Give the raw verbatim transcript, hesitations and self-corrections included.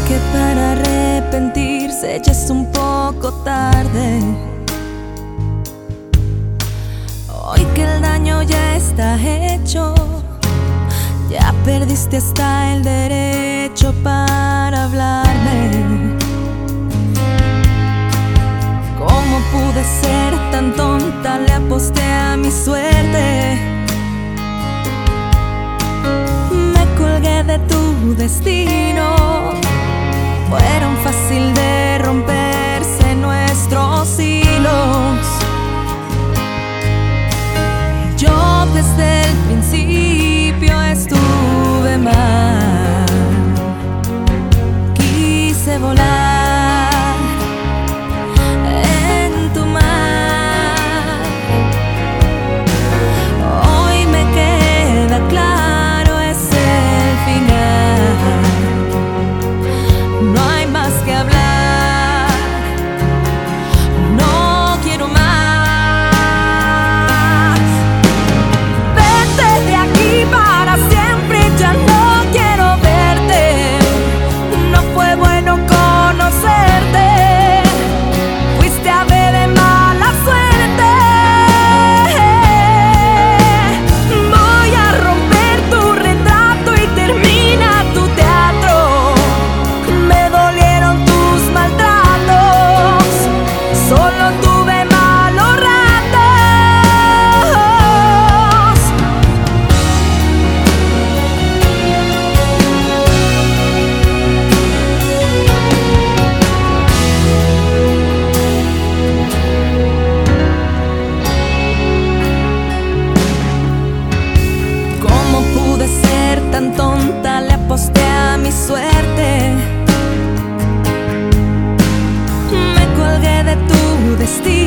que para arrepentirse ya es un poco tarde. Hoy que el daño ya está hecho, ya perdiste hasta el derecho para hablarme. ¿Cómo pude ser tan tonta? Le aposté a mi suerte. Me colgué de tu destino. Fueron fácil de romperse nuestros hilos. Yo desde el principio estuve mal. Quise volar en tu mar. Hoy me queda claro, es el final. No hay más que hablar. No quiero más. Vete de aquí para siempre, ya no quiero verte. No fue bueno conocerte. Fuiste ave de mala suerte. Voy a romper tu retrato y termina tu teatro. Me dolieron tus maltratos. Solo tuve malos ratos. ¿Cómo pude ser tan tonta? Le aposté a mi suerte. Me colgué de tu destino.